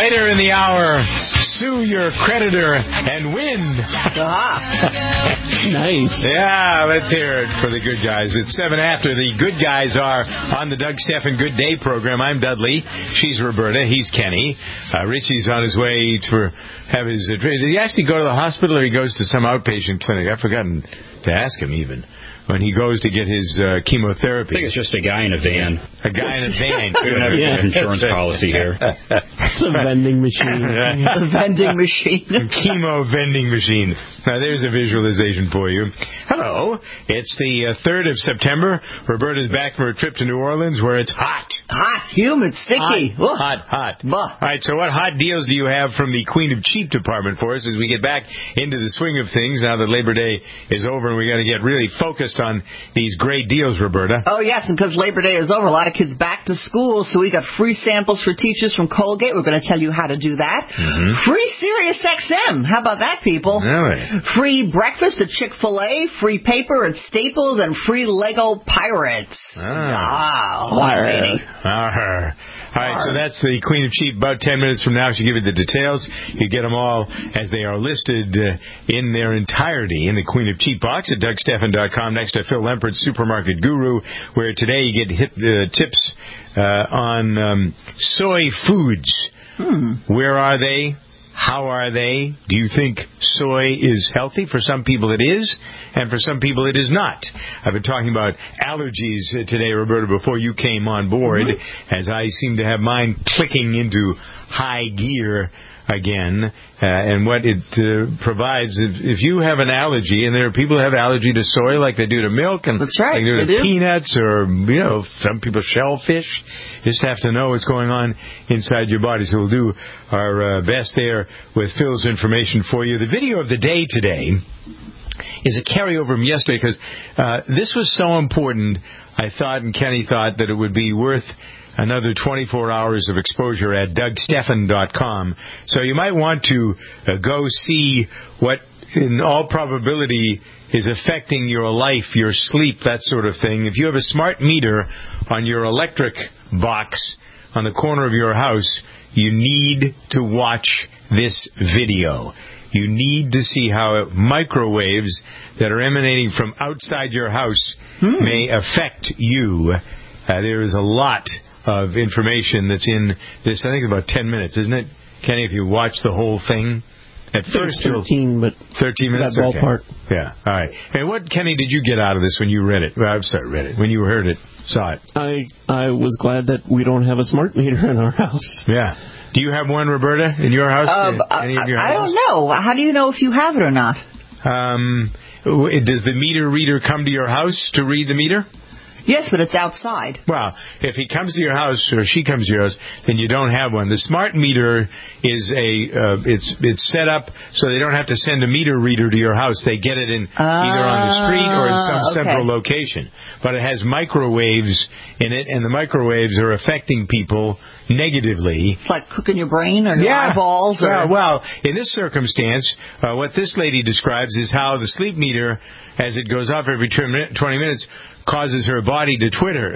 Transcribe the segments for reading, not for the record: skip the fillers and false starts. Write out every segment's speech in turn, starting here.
Later in the hour, sue your creditor and win. Nice. Yeah, let's hear it for the good guys. It's 7 after. The good guys are on the Doug Stephan Good Day program. I'm Dudley. She's Roberta. He's Kenny. Richie's on his way to have his... Did he actually go to the hospital or he goes to some outpatient clinic? I've forgotten to ask him even. When he goes to get his chemotherapy. I think it's just a guy in a van. A guy in a van. We don't have an insurance policy here. It's a vending machine. A vending machine. A chemo vending machine. Now, there's a visualization for you. Hello. It's the 3rd of September. Roberta's back from her trip to New Orleans where it's hot. Hot, humid, sticky. Hot. All right, so what hot deals do you have from the Queen of Cheap department for us as we get back into the swing of things now that Labor Day is over and we got to get really focused on these great deals, Roberta? Oh, yes, and because Labor Day is over, a lot of kids back to school, so we got free samples for teachers from Colgate. We're going to tell you how to do that. Mm-hmm. Free Sirius XM. How about that, people? Really? Free breakfast at Chick-fil-A, free paper at Staples, and free Lego Pirates. All right, so that's the Queen of Cheap. About 10 minutes from now, she'll give you the details. You get them all as they are listed in their entirety in the Queen of Cheap box at DougStephan.com. Next to Phil Lempert's Supermarket Guru, where today you get tips on soy foods. Where are they? How are they? Do you think soy is healthy? For some people it is, and for some people it is not. I've been talking about allergies today, Roberta, before you came on board, as I seem to have mine clicking into high gear again, and what it provides. If you have an allergy, and there are people who have allergy to soy like they do to milk, and that's right, like they do to peanuts, or some people shellfish. You just have to know what's going on inside your body. So we'll do our best there with Phil's information for you. The video of the day today is a carryover from yesterday because this was so important. I thought, and Kenny thought, that it would be worth another 24 hours of exposure at DougStephan.com. So you might want to go see what, in all probability, is affecting your life, your sleep, that sort of thing. If you have a smart meter on your electric box on the corner of your house, you need to watch this video. You need to see how microwaves that are emanating from outside your house may affect you. There is a lot of information that's in this, I think about 10 minutes, isn't it, Kenny, if you watch the whole thing? At first, 13, but 13 minutes. That ballpark. Okay. Yeah. All right. And what, Kenny, did you get out of this when you read it? Well, I'm sorry, read it. When you heard it, saw it. I was glad that we don't have a smart meter in our house. Yeah. Do you have one, Roberta, in your house? I don't know. How do you know if you have it or not? Does the meter reader come to your house to read the meter? Yes, but it's outside. Well, if he comes to your house or she comes to your house, then you don't have one. The smart meter is it's set up so they don't have to send a meter reader to your house. They get it in either on the street or in some central location. But it has microwaves in it, and the microwaves are affecting people negatively. It's like cooking your brain or your eyeballs. Well, in this circumstance, what this lady describes is how the sleep meter, as it goes off every 20 minutes, causes her body to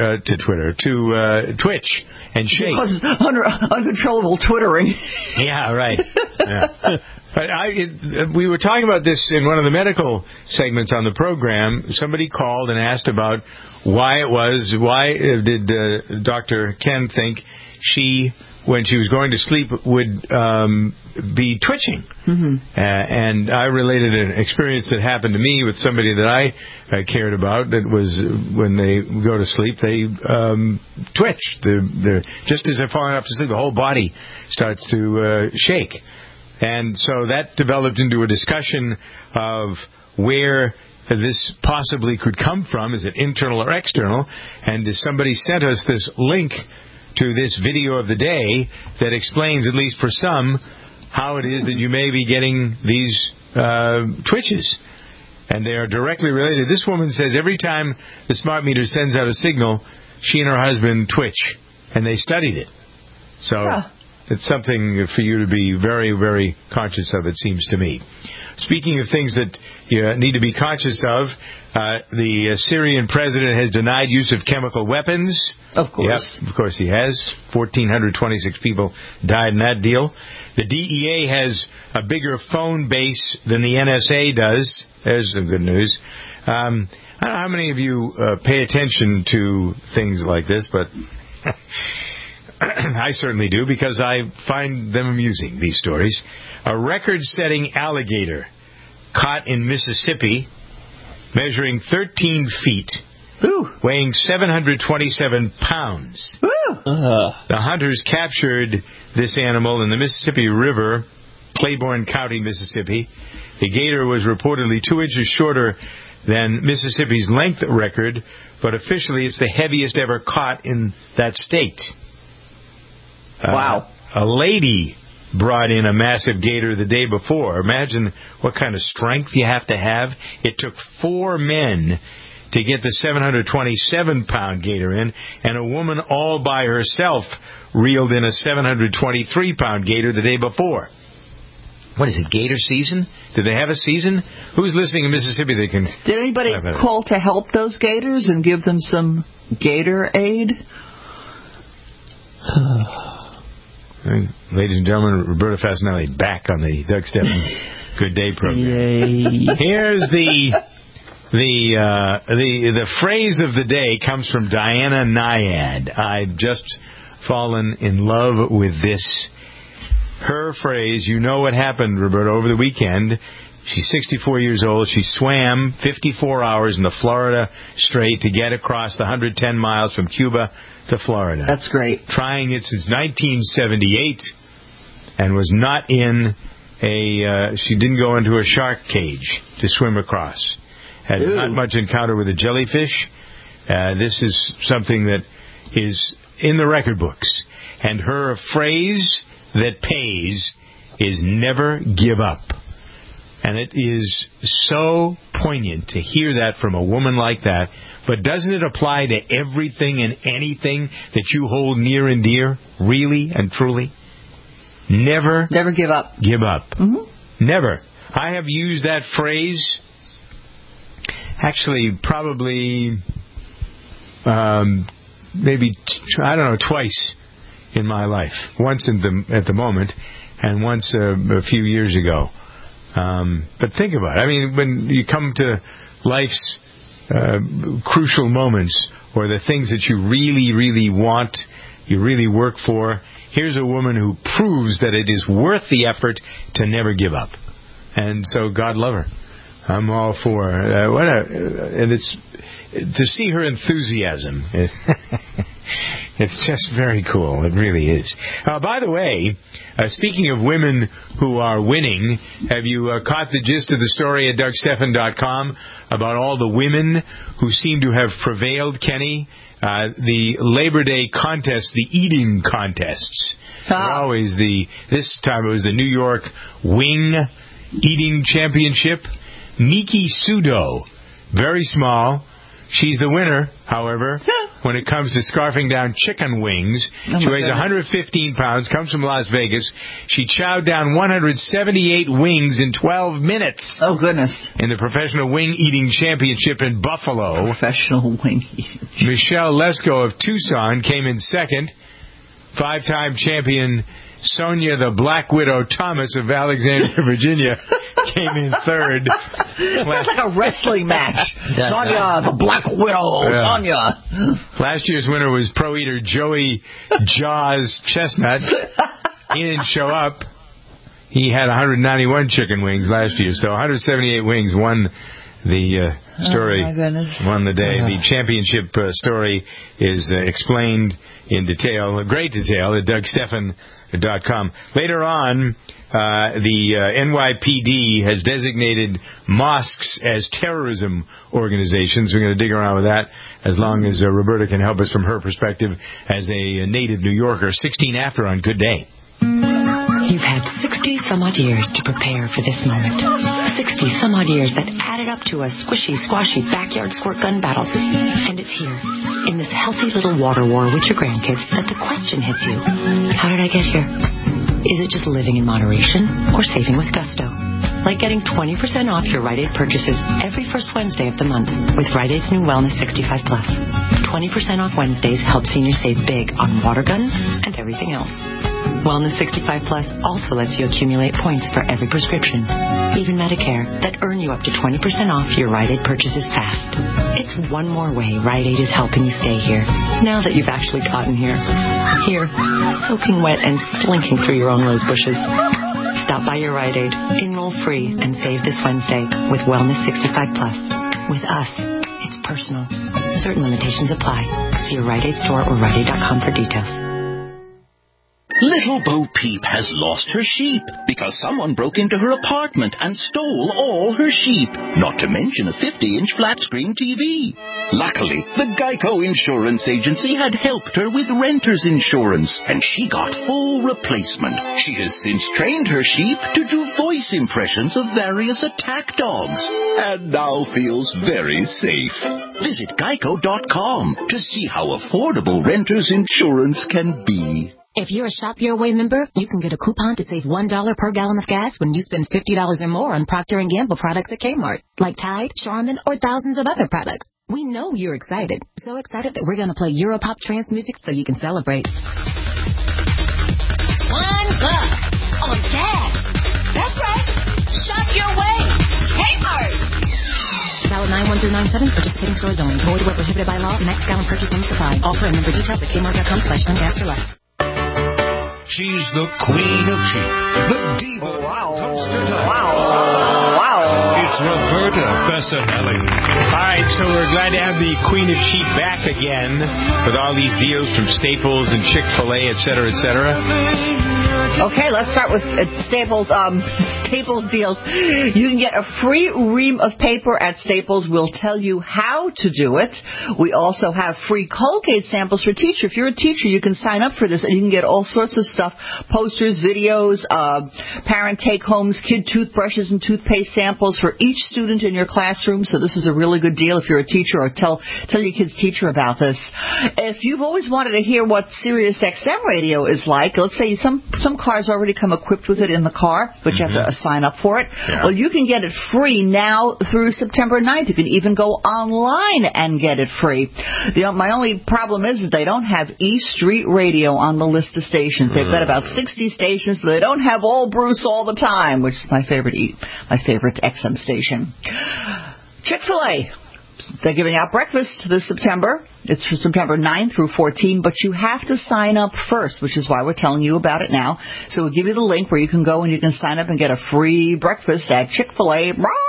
twitch and shake. It causes uncontrollable twittering. Yeah, right. Yeah. But we were talking about this in one of the medical segments on the program. Somebody called and asked about why did Dr. Ken think she, when she was going to sleep, would be twitching. And I related an experience that happened to me with somebody that I cared about. That was when they go to sleep, they twitch. They're just as they're falling off to sleep, the whole body starts to shake. And so that developed into a discussion of where this possibly could come from. Is it internal or external? And somebody sent us this link to this video of the day that explains, at least for some, how it is that you may be getting these twitches. And they are directly related. This woman says every time the smart meter sends out a signal, she and her husband twitch. And they studied it. So it's something for you to be very, very conscious of, it seems to me. speaking of things that you need to be conscious of, the Syrian president has denied use of chemical weapons. Of course. Yep, of course he has. 1,426 people died in that deal. The DEA has a bigger phone base than the NSA does. There's some good news. I don't know how many of you pay attention to things like this, but I certainly do, because I find them amusing, these stories. A record-setting alligator caught in Mississippi, measuring 13 feet, weighing 727 pounds. The hunters captured this animal in the Mississippi River, Claiborne County, Mississippi. The gator was reportedly 2 inches shorter than Mississippi's length record, but officially it's the heaviest ever caught in that state. Wow. A lady brought in a massive gator the day before. Imagine what kind of strength you have to have. It took 4 men to get the 727-pound gator in, and a woman all by herself reeled in a 723-pound gator the day before. What is it, gator season? Do they have a season? Who's listening in Mississippi that can... Did anybody call to help those gators and give them some gator aid? Ladies and gentlemen, Roberta Fasanelli back on the Doug Stephan Good Day program. Yay. Here's the phrase of the day comes from Diana Nyad. I've just fallen in love with this. Her phrase, you know what happened, Roberta, over the weekend. She's 64 years old. She swam 54 hours in the Florida Strait to get across the 110 miles from Cuba to Florida. That's great. Trying it since 1978, and was not in she didn't go into a shark cage to swim across. Had not much encounter with a jellyfish. This is something that is in the record books. And her phrase that pays is never give up. And it is so poignant to hear that from a woman like that. But doesn't it apply to everything and anything that you hold near and dear, really and truly? Never give up. Give up. Mm-hmm. Never. I have used that phrase actually probably maybe, twice in my life. Once at the moment, and once a few years ago. But think about it. I mean, when you come to life's crucial moments, or the things that you really, really want, you really work for, here's a woman who proves that it is worth the effort to never give up. And so God love her. I'm all for and it's to see her enthusiasm. It's just very cool. It really is. By the way, speaking of women who are winning, have you caught the gist of the story at DougStephan.com about all the women who seem to have prevailed, Kenny? The Labor Day contest, the eating contests. Always this time it was the New York Wing Eating Championship. Miki Sudo, very small. She's the winner, however, when it comes to scarfing down chicken wings. She weighs 115 pounds, comes from Las Vegas. She chowed down 178 wings in 12 minutes. Oh, goodness. In the Professional Wing Eating Championship in Buffalo. Professional Wing Eating. Michelle Lesko of Tucson came in second. 5-time champion Sonia the Black Widow Thomas of Alexandria, Virginia, came in third. That's like a wrestling match. Sonia the Black Widow. Yeah. Sonia. Last year's winner was pro eater Joey Jaws Chestnut. He didn't show up. He had 191 chicken wings last year, so 178 wings won the story. Oh, my goodness. Won the day. The championship story is explained in detail, great detail, at DougStephan.com. Later on, the NYPD has designated mosques as terrorism organizations. We're going to dig around with that as long as Roberta can help us from her perspective as a native New Yorker. 16 after on Good Day. You've had 60-some-odd years to prepare for this moment. 60-some-odd years that added up to a squishy, squashy backyard squirt gun battle. And it's here, in this healthy little water war with your grandkids, that the question hits you. How did I get here? Is it just living in moderation or saving with gusto? Like getting 20% off your Rite Aid purchases every first Wednesday of the month with Rite Aid's new Wellness 65 Plus. 20% off Wednesdays helps seniors save big on water guns and everything else. Wellness 65 Plus also lets you accumulate points for every prescription, even Medicare, that earn you up to 20% off your Rite Aid purchases fast. It's one more way Rite Aid is helping you stay here, now that you've actually gotten here. Here, soaking wet and slinking through your own rose bushes. Stop by your Rite Aid, enroll free, and save this Wednesday with Wellness 65 Plus. With us, it's personal. Certain limitations apply. See your Rite Aid store or RiteAid.com for details. Little Bo Peep has lost her sheep because someone broke into her apartment and stole all her sheep, not to mention a 50-inch flat-screen TV. Luckily, the Geico Insurance Agency had helped her with renter's insurance, and she got full replacement. She has since trained her sheep to do voice impressions of various attack dogs, and now feels very safe. Visit Geico.com to see how affordable renter's insurance can be. If you're a Shop Your Way member, you can get a coupon to save $1 per gallon of gas when you spend $50 or more on Procter & Gamble products at Kmart, like Tide, Charmin, or thousands of other products. We know you're excited. So excited that we're going to play Europop trance music so you can celebrate. $1 on gas. That's right. Shop Your Way. Kmart. Valid 9/1 through 9/7. Participating stores only. Void where prohibited by law. Next gallon purchase limit supply. Offer and member details at kmart.com/gas for less. She's the queen of cheap, the diva. Toaster time. Wow. It's Roberta Fessinelli. All right, so we're glad to have the Queen of Cheap back again with all these deals from Staples and Chick-fil-A, et cetera, et cetera. Okay, let's start with Staples deals. You can get a free ream of paper at Staples. We'll tell you how to do it. We also have free Colgate samples for teacher. If you're a teacher, you can sign up for this, and you can get all sorts of stuff, posters, videos, parent take-homes, kid toothbrushes and toothpaste samples for each student in your classroom. So this is a really good deal if you're a teacher, or tell your kid's teacher about this. If you've always wanted to hear what Sirius XM radio is like, let's say some cars already come equipped with it in the car, but you have to sign up for it. Yeah. Well, you can get it free now through September 9th. You can even go online and get it free. My only problem is they don't have E Street Radio on the list of stations. They've got about 60 stations, but they don't have all Bruce all the time, which is my favorite XM station. Chick-fil-A. They're giving out breakfast this September. It's for September 9 through 14, but you have to sign up first, which is why we're telling you about it now. So we'll give you the link where you can go and you can sign up and get a free breakfast at Chick-fil-A.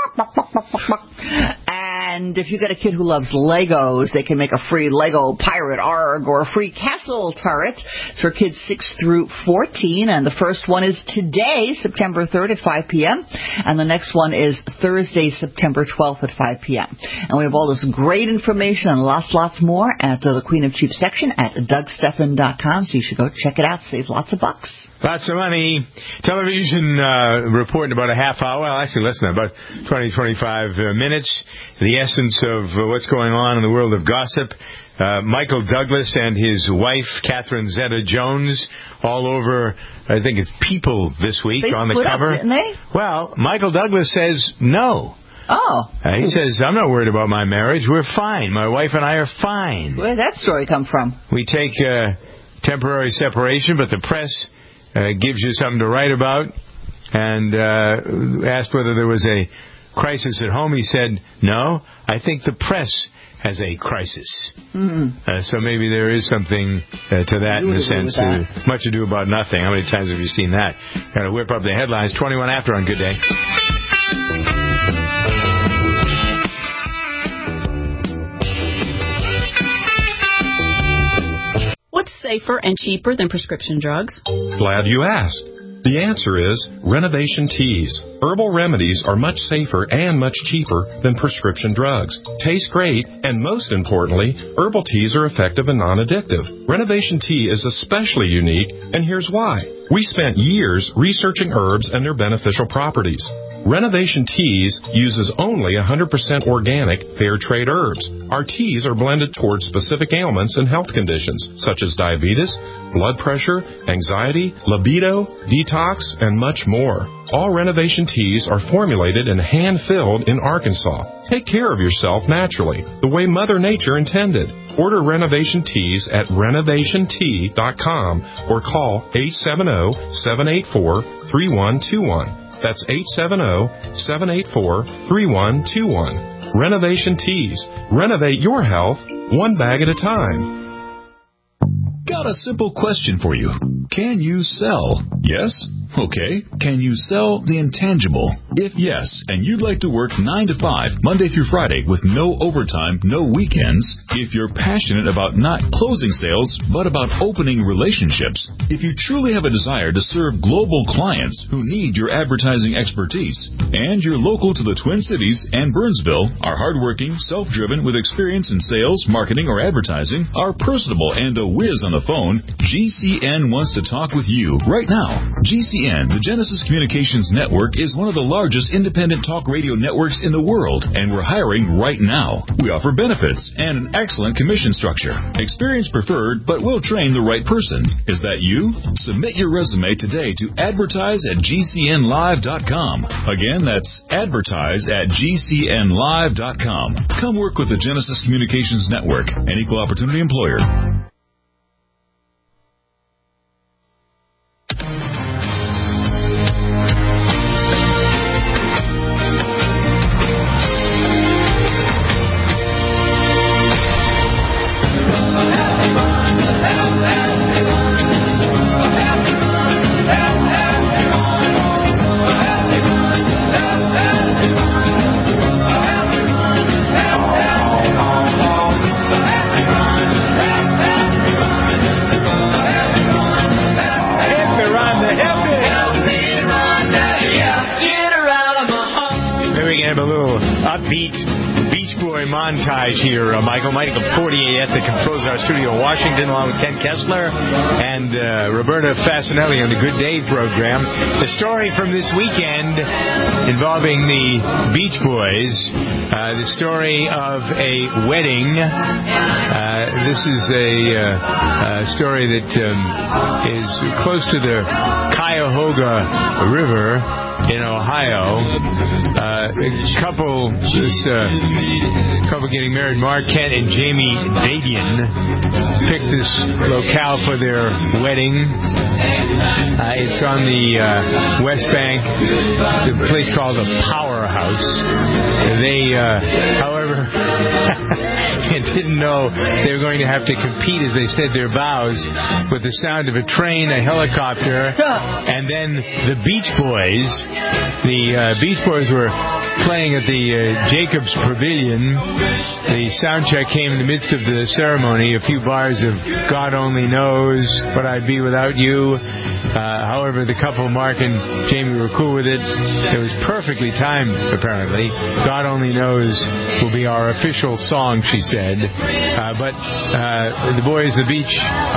And if you got a kid who loves Legos, they can make a free Lego Pirate Arg or a free Castle Turret. It's for kids 6 through 14. And the first one is today, September 3rd at 5 p.m. And the next one is Thursday, September 12th at 5 p.m. And we have all this great information and lots more at the Queen of Cheap section at DougStephan.com. So you should go check it out. Save lots of bucks. Lots of money. Television report in about a half hour. Well, actually less than that, about 20-25 minutes. The essence of what's going on in the world of gossip. Michael Douglas and his wife, Catherine Zeta-Jones, all over, I think it's People this week on the cover. Up, didn't they? Well, Michael Douglas says no. Oh. He says, I'm not worried about my marriage. We're fine. My wife and I are fine. Where did that story come from? We take temporary separation, but the press gives you something to write about. And asked whether there was a crisis at home. He said, no, I think the press has a crisis. So maybe there is something to that in a sense. Much ado about nothing. How many times have you seen that? Got to whip up the headlines. 21 after on Good Day. What's safer and cheaper than prescription drugs? Glad you asked. The answer is Renovation Teas. Herbal remedies are much safer and much cheaper than prescription drugs. Taste great, and most importantly, herbal teas are effective and non-addictive. Renovation Tea is especially unique, and here's why. We spent years researching herbs and their beneficial properties. Renovation Teas uses only 100% organic, fair trade herbs. Our teas are blended towards specific ailments and health conditions, such as diabetes, blood pressure, anxiety, libido, detox, and much more. All Renovation Teas are formulated and hand-filled in Arkansas. Take care of yourself naturally, the way Mother Nature intended. Order Renovation Teas at renovationtea.com or call 870-784-3121. That's 870-784-3121. Renovation Teas. Renovate your health one bag at a time. Got a simple question for you. Can you sell? Yes? Okay. Can you sell the intangible? If yes, and you'd like to work 9 to 5, Monday through Friday, with no overtime, no weekends, if you're passionate about not closing sales, but about opening relationships, if you truly have a desire to serve global clients who need your advertising expertise, and you're local to the Twin Cities and Burnsville, are hardworking, self-driven, with experience in sales, marketing, or advertising, are personable, and a whiz on the phone, GCN wants to talk with you right now. GCN, the Genesis Communications Network, is one of the largest independent talk radio networks in the world, and we're hiring right now. We offer benefits and an excellent commission structure. Experience preferred, but we'll train the right person. Is that you? Submit your resume today to advertise@gcnlive.com. Again, that's advertise@gcnlive.com. Come work with the Genesis Communications Network, an equal opportunity employer. Montage here, Michael 48 at the Controls in our studio in Washington, along with Ken Kessler and Roberta Fasinelli on the Good Day program. The story from this weekend involving the Beach Boys, the story of a wedding. This is a story that is close to the Cuyahoga River in Ohio. Couple getting married, Mark Kent and Jamie Dadian, picked this locale for their wedding. It's on the West Bank, the place called the Powerhouse. They, however, didn't know they were going to have to compete, as they said their vows, with the sound of a train, a helicopter, and then the Beach Boys. The Beach Boys were playing at the Jacobs Pavilion. The sound check came in the midst of the ceremony. A few bars of God Only Knows What I'd Be Without You. However, the couple, Mark and Jamie, were cool with it. It was perfectly timed, apparently. God Only Knows will be our official song, she said. But the boys, the Beach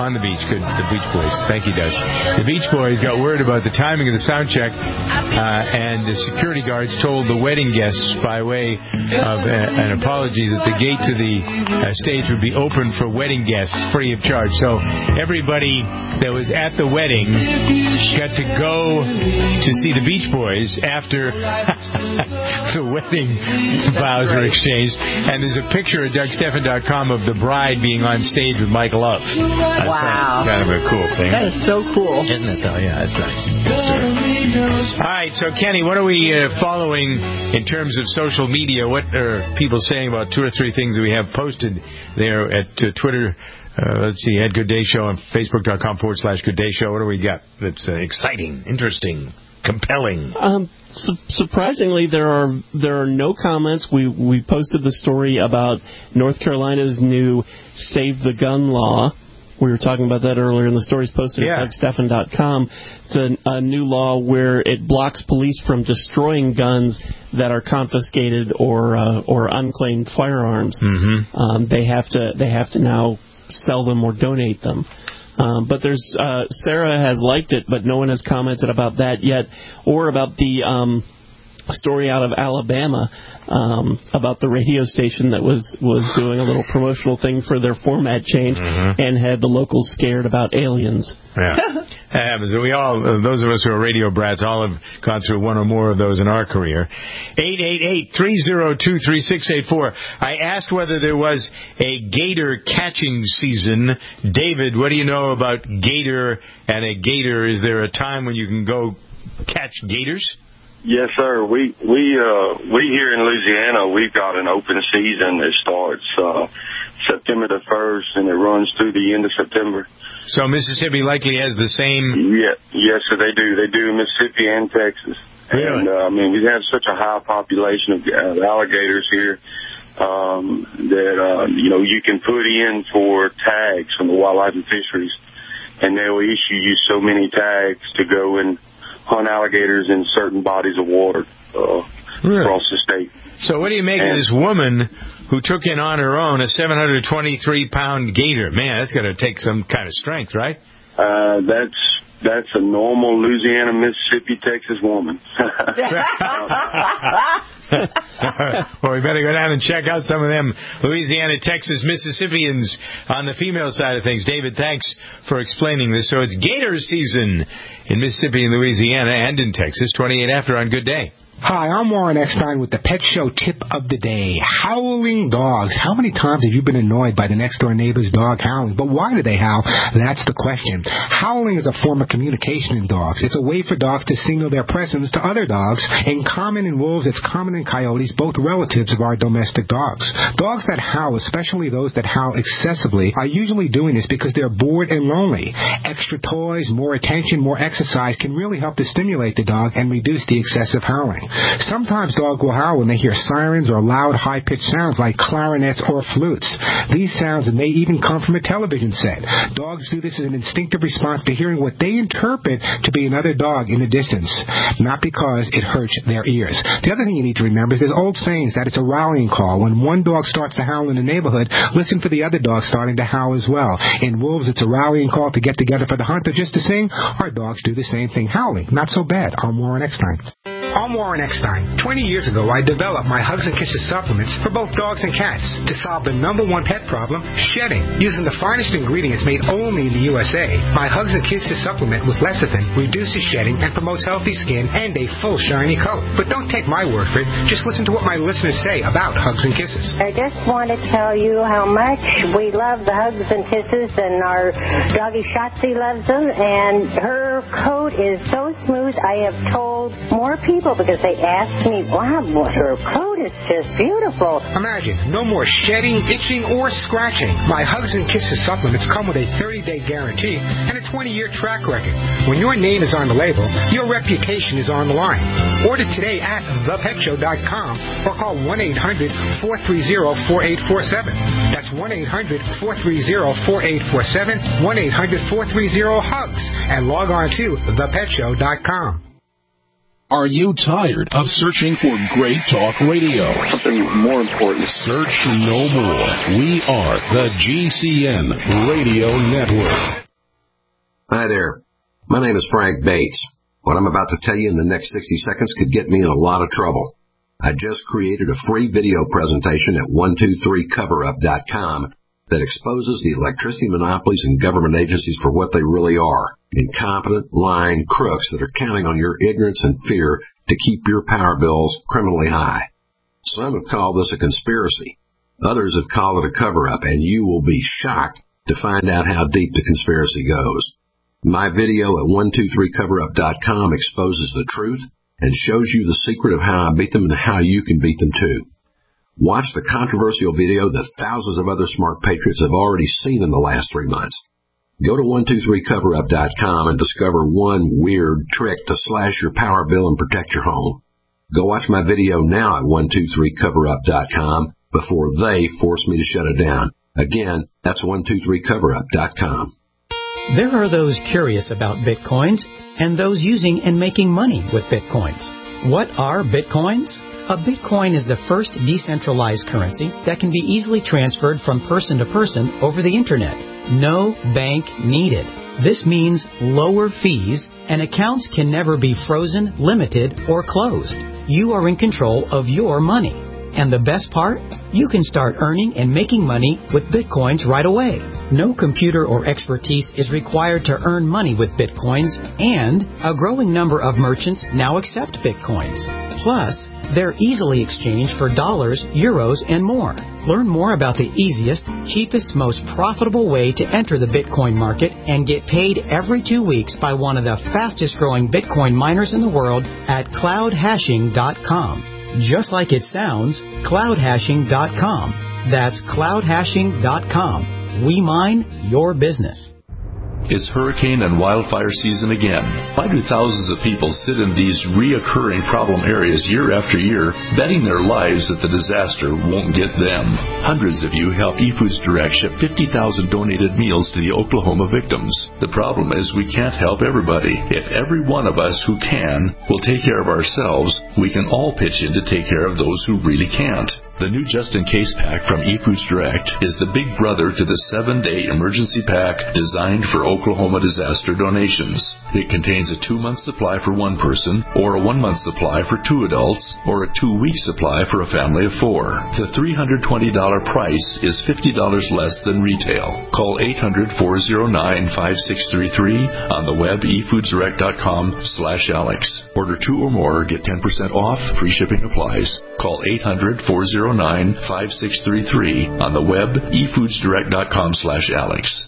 Boys. Thank you, Dutch. The Beach Boys got word about the timing of the sound check, and the security guards told the wedding guests, by way of an apology, that the gate to the stage would be open for wedding guests free of charge. So everybody that was at the wedding got to go to see the Beach Boys after the wedding vows were exchanged. And there's a picture at DougStephan.com of the bride being on stage with Mike Love. Wow. Kind of a cool thing. That is so cool. Isn't it, though? Yeah, it's nice. Good story. All right, so Kenny, what are we following in terms of social media? What are people saying about 2 or 3 things that we have posted there at Twitter? Let's see, at Good Day Show on Facebook.com/Good Day Show. What do we got that's exciting, interesting, compelling? Surprisingly, there are no comments. We posted the story about North Carolina's new Save the Gun law. We were talking about that earlier, and the story's posted at DougStephan.com. It's a new law where it blocks police from destroying guns that are confiscated or unclaimed firearms. Mm-hmm. They have to now sell them or donate them. But there's Sarah has liked it, but no one has commented about that yet, or about the story out of Alabama about the radio station that was doing a little promotional thing for their format change and had the locals scared about aliens. Yeah. That happens. We all, those of us who are radio brats, all have gone through one or more of those in our career. 888-302-3684. I asked whether there was a gator catching season. David, what do you know about gator and a gator? Is there a time when you can go catch gators? Yes, sir. We here in Louisiana, we've got an open season that starts September the 1st and it runs through the end of September. So Mississippi likely has the same. Yes, sir. They do. They do in Mississippi and Texas. Really? And we have such a high population of alligators here that you can put in for tags from the Wildlife and Fisheries, and they'll issue you so many tags to go and hunt alligators in certain bodies of water across the state. So what do you make of this woman who took in on her own a 723-pound gator? Man, that's got to take some kind of strength, right? That's a normal Louisiana, Mississippi, Texas woman. Well, we better go down and check out some of them Louisiana, Texas, Mississippians on the female side of things. David, thanks for explaining this. So it's gator season in Mississippi and Louisiana and in Texas. 28 after on Good Day. Hi, I'm Warren Eckstein with the Pet Show Tip of the Day. Howling dogs. How many times have you been annoyed by the next-door neighbor's dog howling? But why do they howl? That's the question. Howling is a form of communication in dogs. It's a way for dogs to signal their presence to other dogs. In common in wolves, it's common in coyotes, both relatives of our domestic dogs. Dogs that howl, especially those that howl excessively, are usually doing this because they're bored and lonely. Extra toys, more attention, more exercise can really help to stimulate the dog and reduce the excessive howling. Sometimes dogs will howl when they hear sirens or loud, high-pitched sounds like clarinets or flutes. These sounds may even come from a television set. Dogs do this as an instinctive response to hearing what they interpret to be another dog in the distance, not because it hurts their ears. The other thing you need to remember is there's old sayings that it's a rallying call. When one dog starts to howl in the neighborhood, listen for the other dogs starting to howl as well. In wolves, it's a rallying call to get together for the hunt or just to sing. Our dogs do the same thing, howling. Not so bad. I'm Warren Eckstein. I'm Warren Eckstein. 20 years ago, I developed my Hugs and Kisses supplements for both dogs and cats to solve the #1 pet problem, shedding. Using the finest ingredients made only in the USA, my Hugs and Kisses supplement with lecithin reduces shedding and promotes healthy skin and a full shiny coat. But don't take my word for it. Just listen to what my listeners say about Hugs and Kisses. I just want to tell you how much we love the Hugs and Kisses, and our doggy Shotzi loves them, and her coat is so smooth. I have told more people because they asked me, wow, her coat is just beautiful. Imagine, no more shedding, itching, or scratching. My Hugs and Kisses supplements come with a 30-day guarantee and a 20-year track record. When your name is on the label, your reputation is on the line. Order today at thepetshow.com or call 1-800-430-4847. That's 1-800-430-4847, 1-800-430-HUGS, and log on to thepetshow.com. Are you tired of searching for great talk radio? Something more important. Search no more. We are the GCN Radio Network. Hi there. My name is Frank Bates. What I'm about to tell you in the next 60 seconds could get me in a lot of trouble. I just created a free video presentation at 123coverup.com that exposes the electricity monopolies and government agencies for what they really are. Incompetent, lying crooks that are counting on your ignorance and fear to keep your power bills criminally high. Some have called this a conspiracy. Others have called it a cover-up, and you will be shocked to find out how deep the conspiracy goes. My video at 123coverup.com exposes the truth and shows you the secret of how I beat them and how you can beat them too. Watch the controversial video that thousands of other smart patriots have already seen in the last 3 months. Go to 123coverup.com and discover one weird trick to slash your power bill and protect your home. Go watch my video now at 123coverup.com before they force me to shut it down. Again, that's 123coverup.com. There are those curious about Bitcoins and those using and making money with Bitcoins. What are Bitcoins? A Bitcoin is the first decentralized currency that can be easily transferred from person to person over the Internet. No bank needed. This means lower fees, and accounts can never be frozen, limited, or closed. You are in control of your money. And the best part? You can start earning and making money with Bitcoins right away. No computer or expertise is required to earn money with Bitcoins, and a growing number of merchants now accept Bitcoins. Plus, they're easily exchanged for dollars, euros, and more. Learn more about the easiest, cheapest, most profitable way to enter the Bitcoin market and get paid every 2 weeks by one of the fastest growing Bitcoin miners in the world at cloudhashing.com. Just like it sounds, cloudhashing.com. That's cloudhashing.com. We mine your business. It's hurricane and wildfire season again. Why do thousands of people sit in these reoccurring problem areas year after year, betting their lives that the disaster won't get them? Hundreds of you helped eFoods Direct ship 50,000 donated meals to the Oklahoma victims. The problem is we can't help everybody. If every one of us who can will take care of ourselves, we can all pitch in to take care of those who really can't. The new Just In Case pack from eFoods Direct is the big brother to the 7-day emergency pack designed for Oklahoma disaster donations. It contains a 2-month supply for one person, or a 1-month supply for 2 adults, or a 2-week supply for a family of 4. The $320 price is $50 less than retail. Call 800-409-5633 on the web efoodsdirect.com/Alex. Order 2 or more, get 10% off, free shipping applies. Call 800-409-5633 on the web efoodsdirect.com/Alex.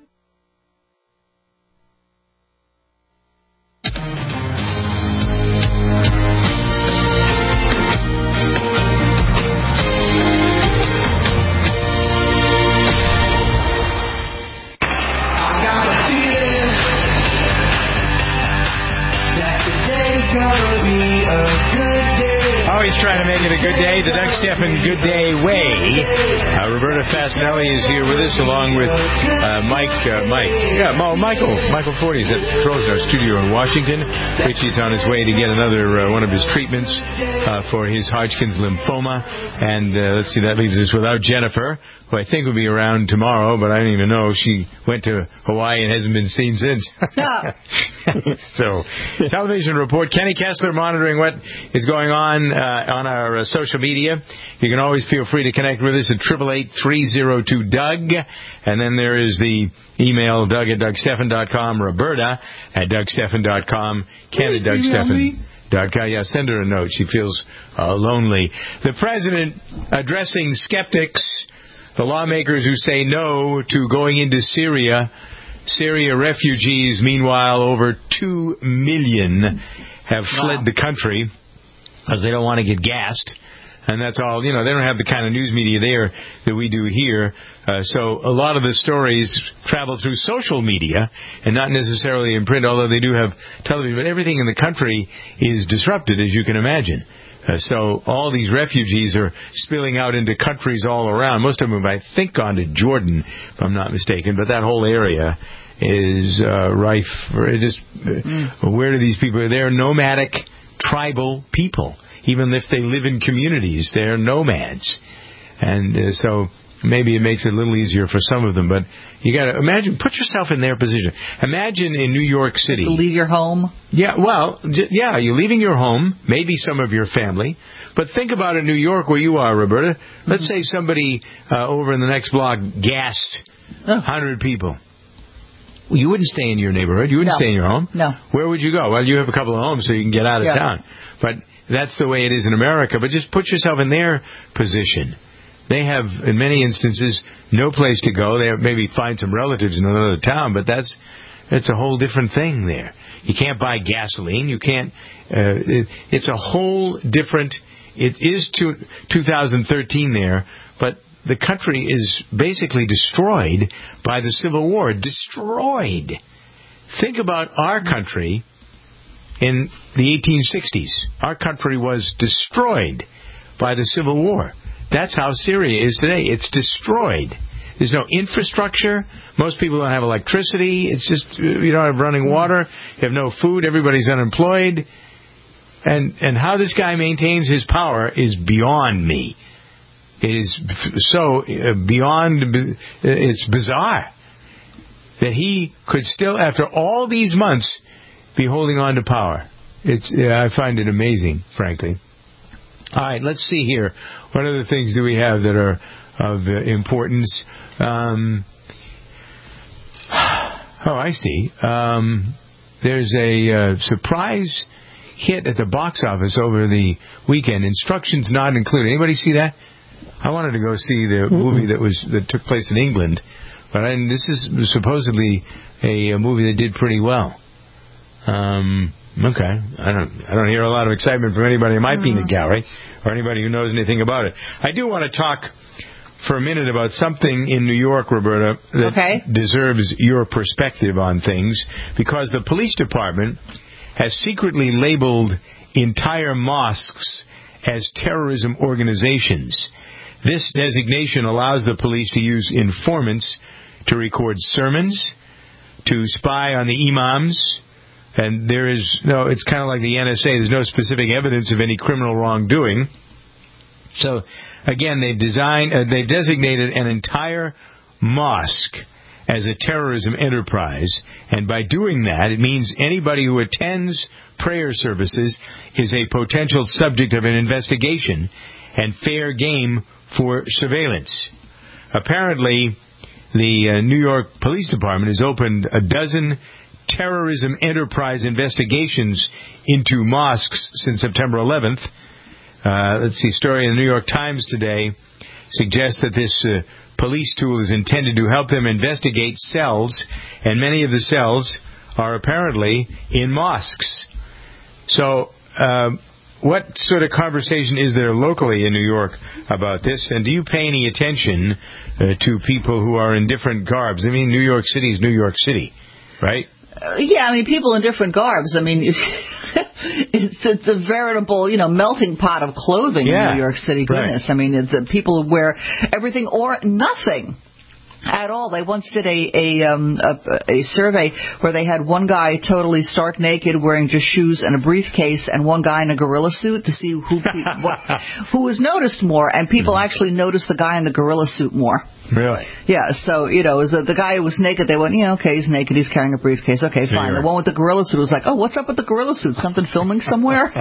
Always trying to make it a good day, the Doug Stephan Good Day way. Roberta Fasinelli is here with us, along with Michael Forty is at Trollstar Studio in Washington. Richie's on his way to get another one of his treatments for his Hodgkin's lymphoma. And let's see, that leaves us without Jennifer, who I think will be around tomorrow, but I don't even know. She went to Hawaii and hasn't been seen since. So, television report. Kenny Kessler monitoring what is going on our social media. You can always feel free to connect with us at 888-302-DOUG. And then there is the email, Doug at DougStephan.com, Roberta at DougStephan.com, Ken at DougStephan.com. Yeah, send her a note. She feels lonely. The president addressing skeptics, the lawmakers who say no to going into Syria refugees. Meanwhile, over 2 million have fled the country because they don't want to get gassed. And that's all, they don't have the kind of news media there that we do here. So a lot of the stories travel through social media and not necessarily in print, although they do have television. But everything in the country is disrupted, as you can imagine. So all these refugees are spilling out into countries all around. Most of them, I think, gone to Jordan, if I'm not mistaken. But that whole area is rife. Where do these people? They're nomadic, tribal people. Even if they live in communities, they're nomads. And so maybe it makes it a little easier for some of them. But you got to imagine, put yourself in their position. Imagine in New York City. To leave your home? Yeah, well, you're leaving your home, maybe some of your family. But think about it, New York, where you are, Roberta. Let's say somebody over in the next block gassed 100 people. Well, you wouldn't stay in your neighborhood. You wouldn't stay in your home. No. Where would you go? Well, you have a couple of homes, so you can get out of town. But that's the way it is in America. But just put yourself in their position. They have, in many instances, no place to go. They maybe find some relatives in another town, but it's a whole different thing there. You can't buy gasoline. You can't. It's a whole different. It is 2013 there, but the country is basically destroyed by the Civil War. Destroyed. Think about our country in the 1860s. Our country was destroyed by the Civil War. That's how Syria is today. It's destroyed. There's no infrastructure. Most people don't have electricity. It's just, you don't have running water. You have no food. Everybody's unemployed. And how this guy maintains his power is beyond me. It is so beyond, it's bizarre. that he could still, after all these months, be holding on to power. I find it amazing, frankly. All right, let's see here. What other things do we have that are of importance? I see. There's a surprise hit at the box office over the weekend. Instructions not included. Anybody see that? I wanted to go see the movie that took place in England, but this is supposedly a movie that did pretty well. Okay, I don't hear a lot of excitement from anybody in my peanut gallery or anybody who knows anything about it. I do want to talk for a minute about something in New York, Roberta, that deserves your perspective on things, because the police department has secretly labeled entire mosques as terrorism organizations. This designation allows the police to use informants to record sermons, to spy on the imams, and there is no, it's kind of like the NSA, there's no specific evidence of any criminal wrongdoing. So, again, they've designated an entire mosque as a terrorism enterprise, and by doing that, it means anybody who attends prayer services is a potential subject of an investigation and fair game for surveillance. Apparently, the New York Police Department has opened a dozen terrorism enterprise investigations into mosques since September 11th. Let's see, story in the New York Times today suggests that this police tool is intended to help them investigate cells, and many of the cells are apparently in mosques. So, what sort of conversation is there locally in New York about this? And do you pay any attention to people who are in different garbs? I mean, New York City is New York City, right? Yeah, I mean, people in different garbs. I mean, it's a veritable, melting pot of clothing in New York City. Goodness, right. I mean, it's people who wear everything or nothing at all. They once did a survey where they had one guy totally stark naked, wearing just shoes and a briefcase, and one guy in a gorilla suit to see who was noticed more. And people actually noticed the guy in the gorilla suit more. Really? Yeah, so, the guy who was naked, they went, okay, he's naked, he's carrying a briefcase, okay, fine. The one with the gorilla suit was like, oh, what's up with the gorilla suit? Something filming somewhere?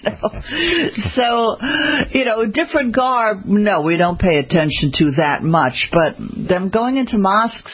So, different garb, no, we don't pay attention to that much, but them going into mosques,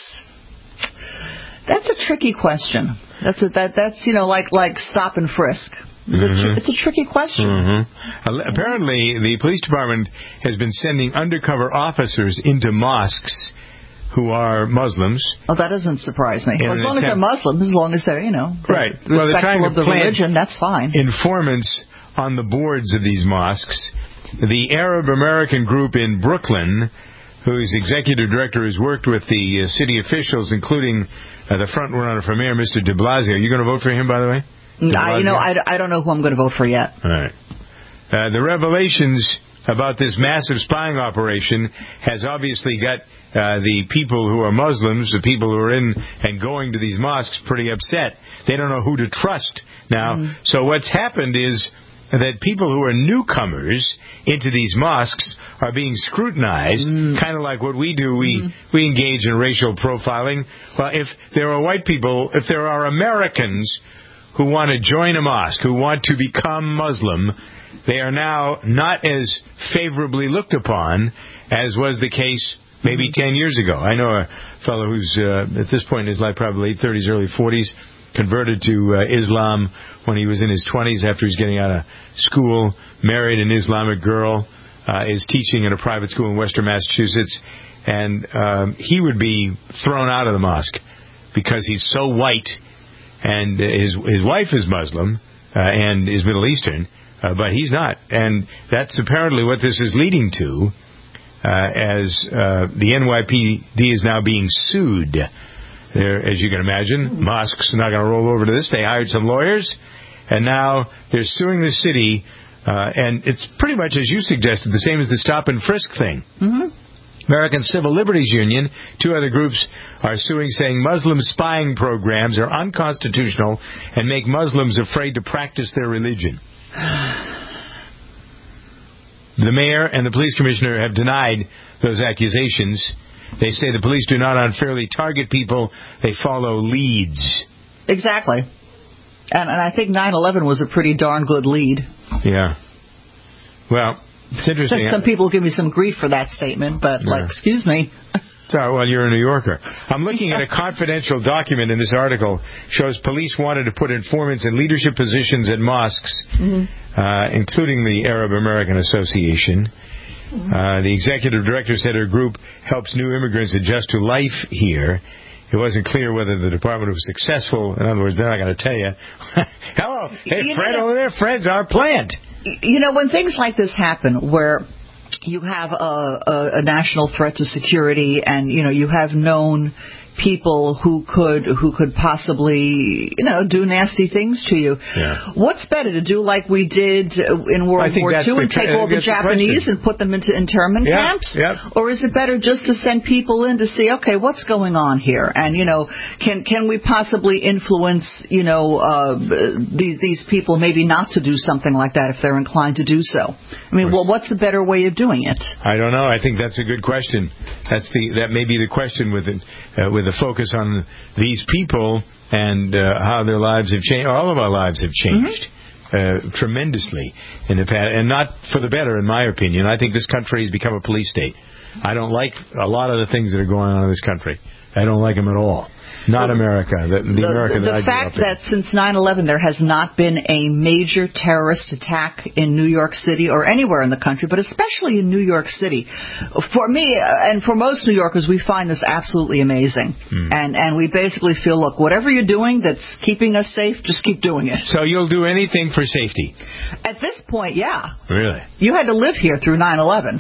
that's a tricky question. That's like stop and frisk. It's a tricky question. Apparently, the police department has been sending undercover officers into mosques who are Muslims. Oh, that doesn't surprise me. Well, as long as they're Muslims, as long as they're, right. respectful of the religion, that's fine. Informants on the boards of these mosques. The Arab American group in Brooklyn, whose executive director has worked with the city officials, including the front runner for mayor, Mr. de Blasio. Are you going to vote for him, by the way? I don't know who I'm going to vote for yet. All right. The revelations about this massive spying operation has obviously got the people who are Muslims, the people who are in and going to these mosques, pretty upset. They don't know who to trust now. So what's happened is that people who are newcomers into these mosques are being scrutinized, kind of like what we do. We engage in racial profiling. Well, if there are white people, if there are Americans who want to join a mosque, who want to become Muslim, they are now not as favorably looked upon as was the case maybe 10 years ago. I know a fellow who's at this point in his life, probably late 30s, early 40s, converted to Islam when he was in his 20s after he was getting out of school, married an Islamic girl, is teaching in a private school in Western Massachusetts, and he would be thrown out of the mosque because he's so white. And his wife is Muslim and is Middle Eastern, but he's not. And that's apparently what this is leading to, as the NYPD is now being sued. As you can imagine, mosques are not going to roll over to this. They hired some lawyers, and now they're suing the city. And it's pretty much, as you suggested, the same as the stop and frisk thing. American Civil Liberties Union, two other groups are suing, saying Muslim spying programs are unconstitutional and make Muslims afraid to practice their religion. The mayor and the police commissioner have denied those accusations. They say the police do not unfairly target people. They follow leads. Exactly. And I think 9/11 was a pretty darn good lead. Yeah. Well, it's interesting. Some people give me some grief for that statement, but, excuse me. Sorry, well, you're a New Yorker. I'm looking at a confidential document in this article. Shows police wanted to put informants in leadership positions at mosques, including the Arab American Association. The executive director said her group helps new immigrants adjust to life here. It wasn't clear whether the department was successful. In other words, they're not going to tell you, hello, hey, Fred over there, Fred's our plant. You know, when things like this happen, where you have a national threat to security, and you have known people who could possibly do nasty things to you. Yeah. What's better, to do like we did in World War II and take all the Japanese and put them into internment camps? Yep. Or is it better just to send people in to see, okay, what's going on here? And can we possibly influence these people maybe not to do something like that if they're inclined to do so? I mean, well, what's the better way of doing it? I don't know. I think that's a good question. That may be the question with the focus on these people and how their lives have changed. All of our lives have changed tremendously in the past, and not for the better, in my opinion. I think this country has become a police state. I don't like a lot of the things that are going on in this country. I don't like them at all. Not America. The America that I grew up in. The fact that since 9/11 there has not been a major terrorist attack in New York City or anywhere in the country, but especially in New York City, for me and for most New Yorkers, we find this absolutely amazing. And we basically feel, look, whatever you're doing that's keeping us safe, just keep doing it. So you'll do anything for safety? At this point, yeah. Really? You had to live here through 9/11.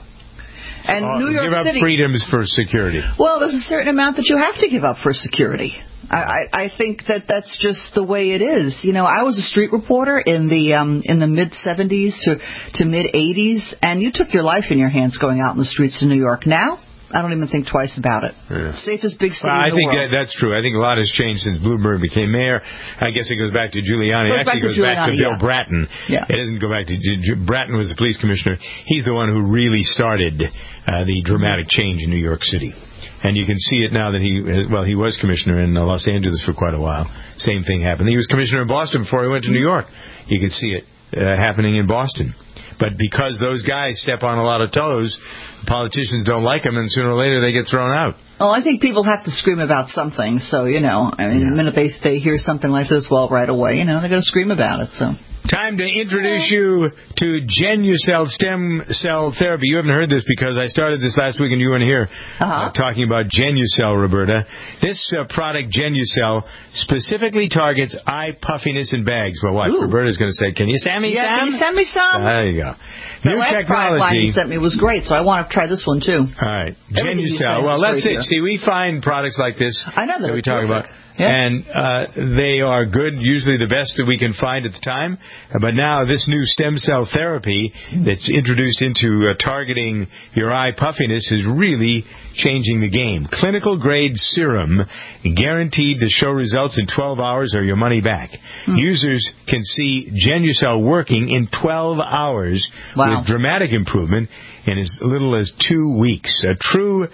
And New York give up City, freedoms for security. Well, there's a certain amount that you have to give up for security. I think that's just the way it is. I was a street reporter in the mid 70s to mid 80s, and you took your life in your hands going out in the streets of New York. Now, I don't even think twice about it. Yeah. Safest big city in the world. I think that's true. I think a lot has changed since Bloomberg became mayor. I guess it goes back to Giuliani. It goes back to Bill Bratton. Yeah. It doesn't go back to Bratton was the police commissioner. He's the one who really started the dramatic change in New York City. And you can see it now that he was commissioner in Los Angeles for quite a while. Same thing happened. He was commissioner in Boston before he went to New York. You could see it happening in Boston. But because those guys step on a lot of toes, politicians don't like them, and sooner or later they get thrown out. Well, I think people have to scream about something. So, the minute they hear something like this, well, right away, they're going to scream about it. So. Time to introduce you to Genucell stem cell therapy. You haven't heard this because I started this last week and you weren't here talking about Genucell, Roberta. This product, Genucell, specifically targets eye puffiness in bags. Well, what? Roberta's going to say, can you send me some? Can you send me some? There you go. The last product line you sent me was great, so I want to try this one, too. All right. Genucell. Well, let's see. See, we find products like this that we talk about. Yeah. And they are good, usually the best that we can find at the time. But now this new stem cell therapy that's introduced into targeting your eye puffiness is really changing the game. Clinical grade serum guaranteed to show results in 12 hours or your money back. Users can see Genucell working in 12 hours with dramatic improvement in as little as 2 weeks. A true,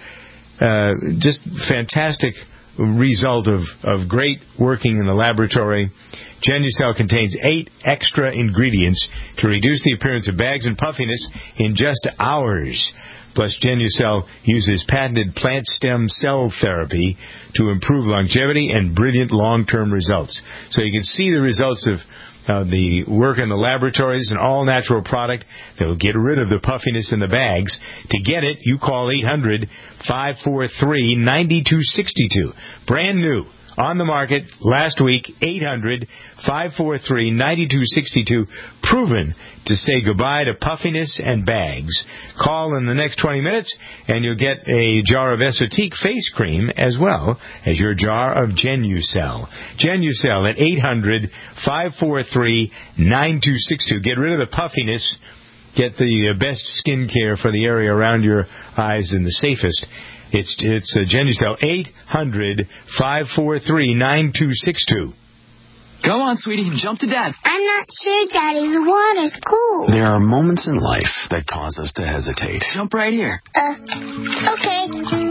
just fantastic result of great working in the laboratory. Genucell contains 8 extra ingredients to reduce the appearance of bags and puffiness in just hours. Plus, Genucell uses patented plant stem cell therapy to improve longevity and brilliant long-term results. So you can see the results of the work in the laboratories, an all-natural product that will get rid of the puffiness in the bags. To get it, you call 800-543-9262. Brand new. On the market last week, 800-543-9262. Proven to say goodbye to puffiness and bags. Call in the next 20 minutes, and you'll get a jar of Esotique face cream as well as your jar of Genucell. Genucell at 800-543-9262. Get rid of the puffiness. Get the best skin care for the area around your eyes and the safest. It's Genucell, 800-543-9262. Come on, sweetie, jump to Dad. I'm not sure, Daddy. The water's cool. There are moments in life that cause us to hesitate. Jump right here. Okay.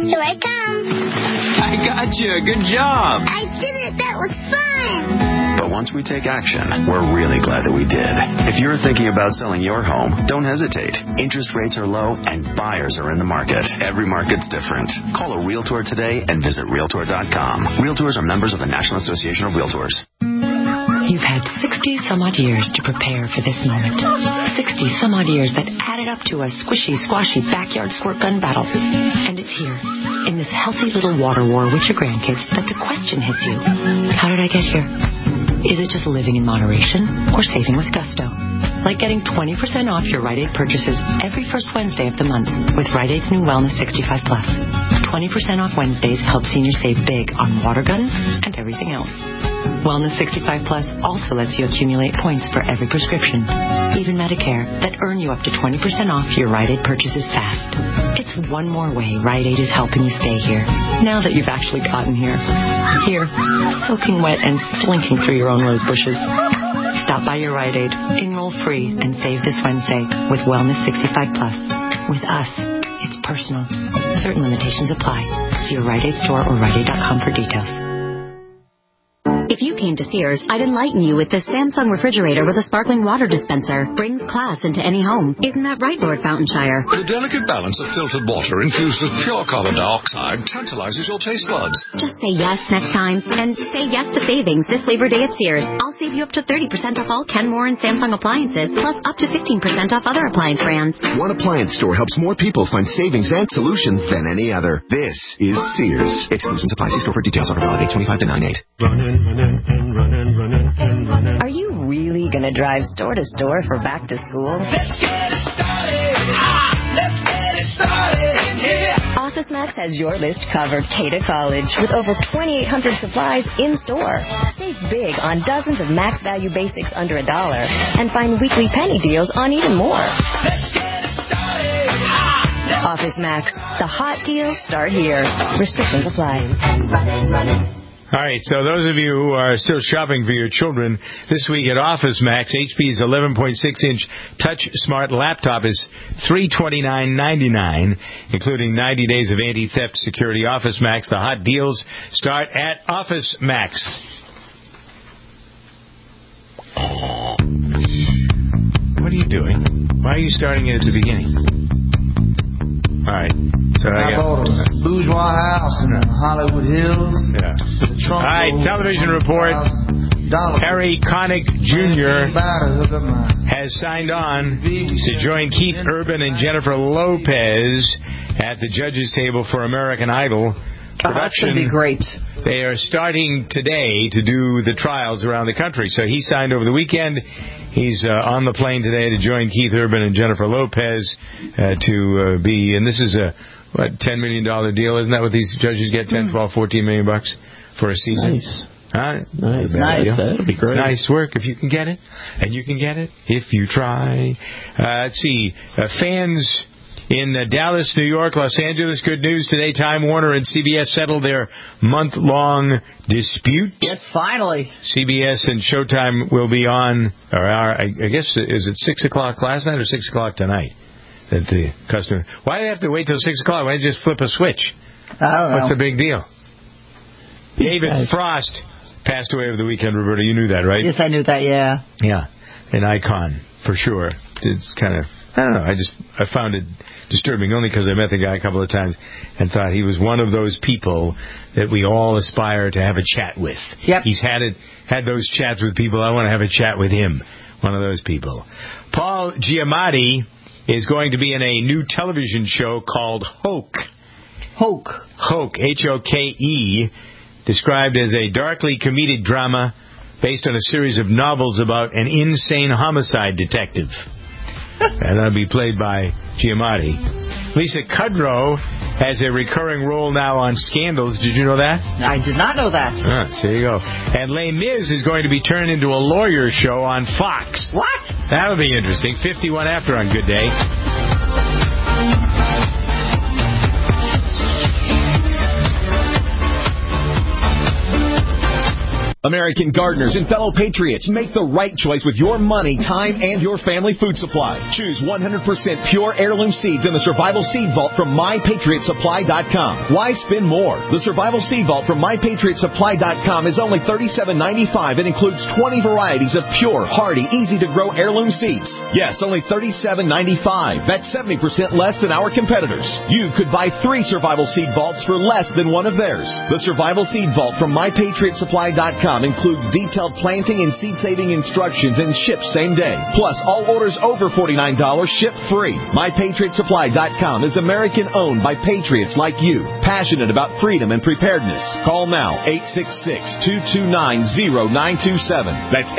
Here I come. I got you. Good job. I did it. That was fun. But once we take action, we're really glad that we did. If you're thinking about selling your home, don't hesitate. Interest rates are low and buyers are in the market. Every market's different. Call a Realtor today and visit Realtor.com. Realtors are members of the National Association of Realtors. You've had 60 some odd years to prepare for this moment. 60 some odd years that added up to a squishy, squashy backyard squirt gun battle. And it's here, in this healthy little water war with your grandkids, that the question hits you. How did I get here? Is it just living in moderation or saving with gusto? Like getting 20% off your Rite Aid purchases every first Wednesday of the month with Rite Aid's new Wellness 65 Plus. 20% off Wednesdays helps seniors save big on water guns and everything else. Wellness 65 Plus also lets you accumulate points for every prescription, even Medicare, that earn you up to 20% off your Rite Aid purchases fast. It's one more way Rite Aid is helping you stay here, now that you've actually gotten here. Here, soaking wet and slinking through your own rose bushes. Stop by your Rite Aid, enroll free, and save this Wednesday with Wellness 65 Plus. With us, it's personal. Certain limitations apply. See your Rite Aid store or RiteAid.com for details. If you came to Sears, I'd enlighten you with this Samsung refrigerator with a sparkling water dispenser. Brings class into any home. Isn't that right, Lord Fountainshire? The delicate balance of filtered water infused with pure carbon dioxide tantalizes your taste buds. Just say yes next time. And say yes to savings this Labor Day at Sears. I'll save you up to 30% off all Kenmore and Samsung appliances, plus up to 15% off other appliance brands. One appliance store helps more people find savings and solutions than any other. This is Sears. Exclusions apply. See store for details. Offer valid 8/25 to 9/8. Are you really going to drive store to store for back to school? Let's get it started. Let's get it started in here. Office Max has your list covered. K to College with over 2,800 supplies in store. Save big on dozens of Max Value Basics under $1 and find weekly penny deals on even more. Let's get it started. Office Max. The hot deals start here. Restrictions apply. All right, so those of you who are still shopping for your children, this week at Office Max, HP's 11.6-inch Touch Smart laptop is $329.99, including 90 days of anti-theft security. Office Max, the hot deals start at Office Max. What are you doing? Why are you starting it at the beginning? All right. So I bought a bourgeois house in the Hollywood Hills. Yeah. All right, television report. Harry Connick Jr. has signed on to join Keith Urban and Jennifer Lopez at the judges' table for American Idol. Production. That's going to be great. They are starting today to do the trials around the country. So he signed over the weekend. He's on the plane today to join Keith Urban and Jennifer Lopez to be, and this is a $10 million deal. Isn't that what these judges get? 10, 12, 14 $million bucks for a season? Nice. Huh? Nice. That'd be great. It's nice work if you can get it, and you can get it if you try. Let's see. Fans in Dallas, New York, Los Angeles, good news today. Time Warner and CBS settled their month-long dispute. Yes, finally. CBS and Showtime will be on, or I guess, is it 6 o'clock last night or 6 o'clock tonight? That the customer. Why do they have to wait till 6 o'clock? Why don't you just flip a switch? I don't know. What's the big deal? David Frost passed away over the weekend, Roberta. You knew that, right? Yes, I knew that, yeah. Yeah, an icon, for sure. It's kind of, I don't know, I found it disturbing only because I met the guy a couple of times and thought he was one of those people that we all aspire to have a chat with. Yep. He's had those chats with people. I want to have a chat with him, one of those people. Paul Giamatti is going to be in a new television show called Hoke. Hoke, H-O-K-E, described as a darkly comedic drama based on a series of novels about an insane homicide detective. And that'll be played by Giamatti. Lisa Kudrow has a recurring role now on Scandals. Did you know that? I did not know that. So there you go. And Les Mis is going to be turned into a lawyer show on Fox. What? That'll be interesting. 51 after on Good Day. American gardeners and fellow patriots, make the right choice with your money, time, and your family food supply. Choose 100% pure heirloom seeds in the Survival Seed Vault from MyPatriotSupply.com. Why spend more? The Survival Seed Vault from MyPatriotSupply.com is only $37.95 and includes 20 varieties of pure, hardy, easy-to-grow heirloom seeds. Yes, only $37.95. That's 70% less than our competitors. You could buy 3 Survival Seed Vaults for less than one of theirs. The Survival Seed Vault from MyPatriotSupply.com includes detailed planting and seed-saving instructions and ships same day. Plus, all orders over $49 ship free. MyPatriotSupply.com is American-owned by patriots like you, passionate about freedom and preparedness. Call now, 866-229-0927. That's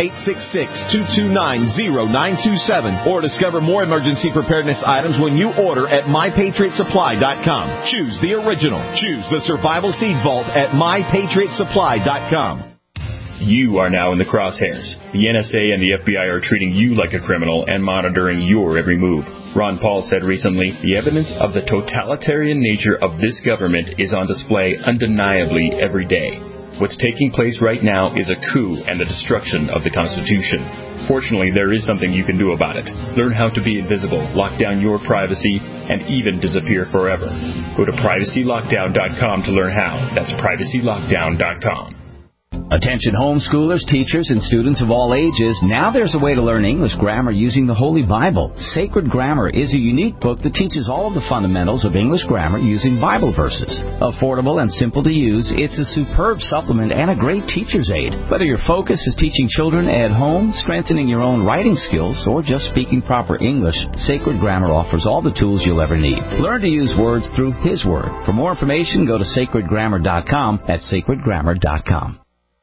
866-229-0927. Or discover more emergency preparedness items when you order at MyPatriotSupply.com. Choose the original. Choose the Survival Seed Vault at MyPatriotSupply.com. You are now in the crosshairs. The NSA and the FBI are treating you like a criminal and monitoring your every move. Ron Paul said recently, the evidence of the totalitarian nature of this government is on display undeniably every day. What's taking place right now is a coup and the destruction of the Constitution. Fortunately, there is something you can do about it. Learn how to be invisible, lock down your privacy, and even disappear forever. Go to privacylockdown.com to learn how. That's privacylockdown.com. Attention homeschoolers, teachers, and students of all ages, now there's a way to learn English grammar using the Holy Bible. Sacred Grammar is a unique book that teaches all of the fundamentals of English grammar using Bible verses. Affordable and simple to use, it's a superb supplement and a great teacher's aid. Whether your focus is teaching children at home, strengthening your own writing skills, or just speaking proper English, Sacred Grammar offers all the tools you'll ever need. Learn to use words through His Word. For more information, go to sacredgrammar.com. That's sacredgrammar.com.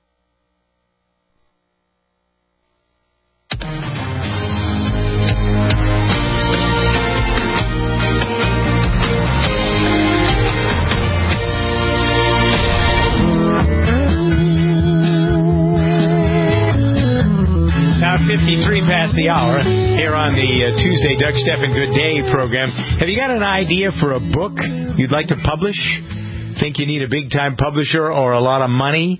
About 53 past the hour here on the Tuesday Doug Stephan Good Day program. Have you got an idea for a book you'd like to publish? Think you need a big-time publisher or a lot of money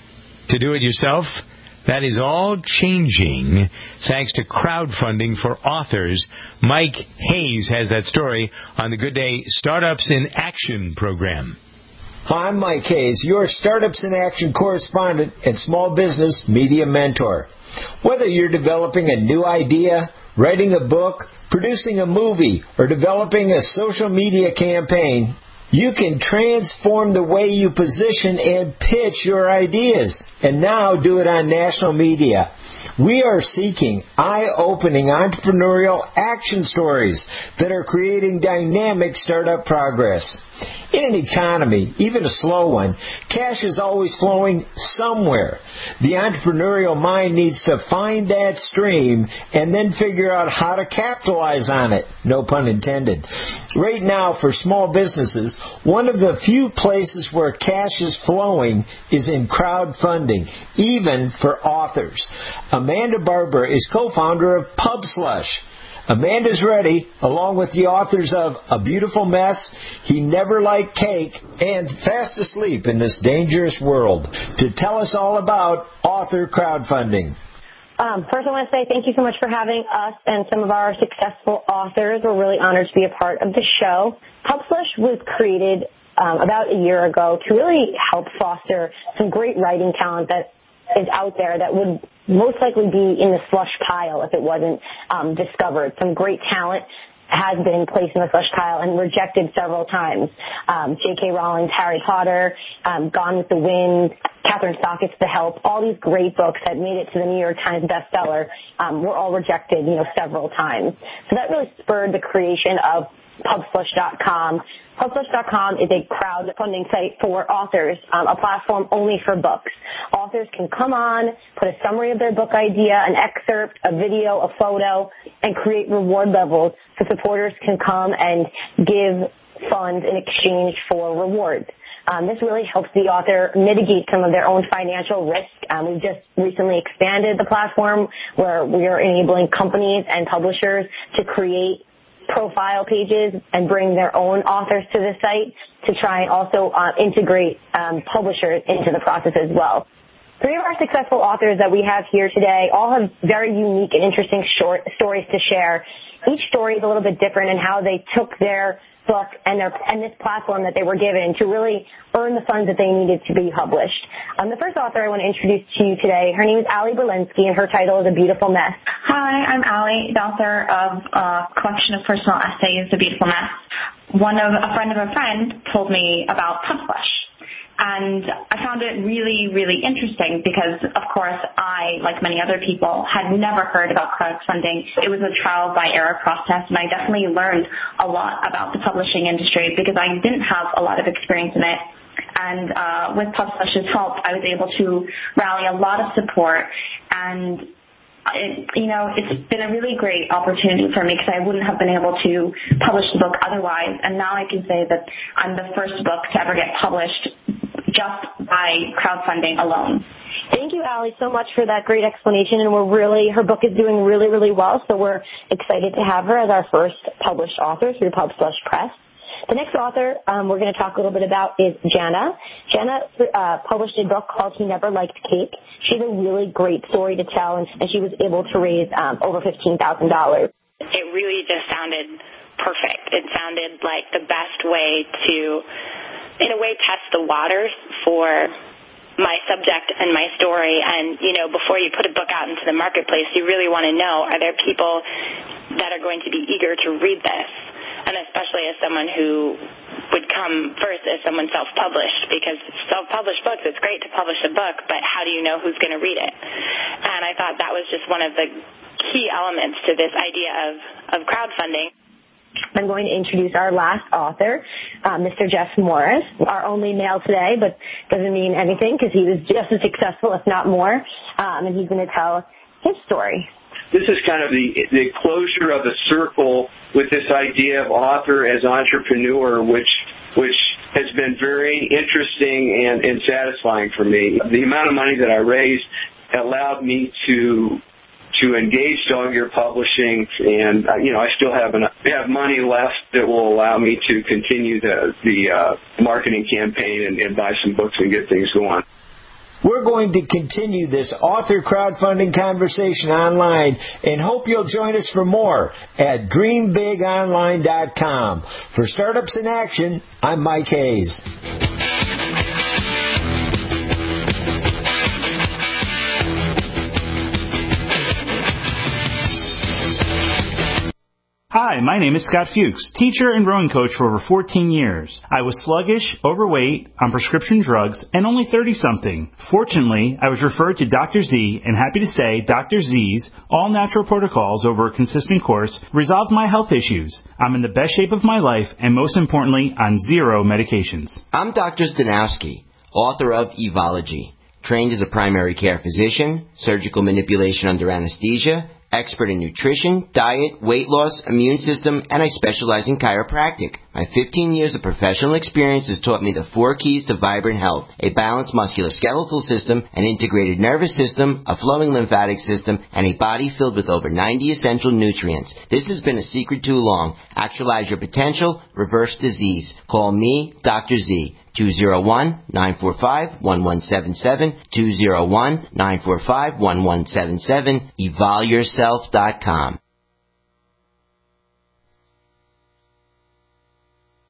to do it yourself? That is all changing thanks to crowdfunding for authors. Mike Hayes has that story on the Good Day Startups in Action program. Hi, I'm Mike Hayes, your Startups in Action correspondent and small business media mentor. Whether you're developing a new idea, writing a book, producing a movie, or developing a social media campaign, you can transform the way you position and pitch your ideas, and now do it on national media. We are seeking eye-opening entrepreneurial action stories that are creating dynamic startup progress. In an economy, even a slow one, cash is always flowing somewhere. The entrepreneurial mind needs to find that stream and then figure out how to capitalize on it. No pun intended. Right now, for small businesses, one of the few places where cash is flowing is in crowdfunding, even for authors. Amanda Barber is co-founder of PubSlush. Amanda's ready, along with the authors of A Beautiful Mess, He Never Liked Cake, and Fast Asleep in This Dangerous World, to tell us all about author crowdfunding. First, I want to say thank you so much for having us and some of our successful authors. We're really honored to be a part of the show. PubSlush was created about a year ago to really help foster some great writing talent that is out there that would most likely be in the slush pile if it wasn't discovered. Some great talent has been placed in the slush pile and rejected several times. J.K. Rowling's Harry Potter, Gone with the Wind, Catherine Stockett's The Help, all these great books that made it to the New York Times bestseller were all rejected, several times. So that really spurred the creation of PubSlush.com. PubSlush.com is a crowdfunding site for authors, a platform only for books. Authors can come on, put a summary of their book idea, an excerpt, a video, a photo, and create reward levels so supporters can come and give funds in exchange for rewards. This really helps the author mitigate some of their own financial risk. We've just recently expanded the platform where we are enabling companies and publishers to create profile pages and bring their own authors to the site to try and also integrate publishers into the process as well. Three of our successful authors that we have here today all have very unique and interesting short stories to share. Each story is a little bit different in how they took their book and this platform that they were given to really earn the funds that they needed to be published. The first author I want to introduce to you today, her name is Allie Berlinski, and her title is A Beautiful Mess. Hi, I'm Allie, the author of a collection of personal essays, A Beautiful Mess. A friend of a friend told me about Pubsplash. And I found it really, really interesting because, of course, I, like many other people, had never heard about crowdfunding. It was a trial by error process, and I definitely learned a lot about the publishing industry because I didn't have a lot of experience in it. And with Pubsplash's help, I was able to rally a lot of support, and it's been a really great opportunity for me because I wouldn't have been able to publish the book otherwise. And now I can say that I'm the first book to ever get published just by crowdfunding alone. Thank you, Allie, so much for that great explanation. And her book is doing really, really well, so we're excited to have her as our first published author through Pubsplash Press. The next author we're going to talk a little bit about is Jana. Jana published a book called He Never Liked Cake. She has a really great story to tell, and she was able to raise over $15,000. It really just sounded perfect. It sounded like the best way to, in a way, test the waters for my subject and my story. And, before you put a book out into the marketplace, you really want to know, are there people that are going to be eager to read this? And especially as someone who would come first as someone self-published, because self-published books, it's great to publish a book, but how do you know who's going to read it? And I thought that was just one of the key elements to this idea of crowdfunding. I'm going to introduce our last author, Mr. Jeff Morris, our only male today, but doesn't mean anything because he was just as successful, if not more, and he's going to tell his story. This is kind of the closure of the circle with this idea of author as entrepreneur, which has been very interesting and satisfying for me. The amount of money that I raised allowed me to engage Dog-Eared Publishing, and I still have money left that will allow me to continue the marketing campaign and buy some books and get things going. We're going to continue this author crowdfunding conversation online and hope you'll join us for more at dreambigonline.com. For Startups in Action, I'm Mike Hayes. Hi, my name is Scott Fuchs, teacher and rowing coach for over 14 years. I was sluggish, overweight, on prescription drugs, and only 30-something. Fortunately, I was referred to Dr. Z, and happy to say Dr. Z's all-natural protocols over a consistent course resolved my health issues. I'm in the best shape of my life, and most importantly, on 0 medications. I'm Dr. Stanowski, author of Evology, trained as a primary care physician, surgical manipulation under anesthesia, expert in nutrition, diet, weight loss, immune system, and I specialize in chiropractic. My 15 years of professional experience has taught me the 4 keys to vibrant health: a balanced musculoskeletal system, an integrated nervous system, a flowing lymphatic system, and a body filled with over 90 essential nutrients. This has been a secret too long. Actualize your potential, reverse disease. Call me, Dr. Z. 201-945-1177, 201-945-1177, evolveyourself.com.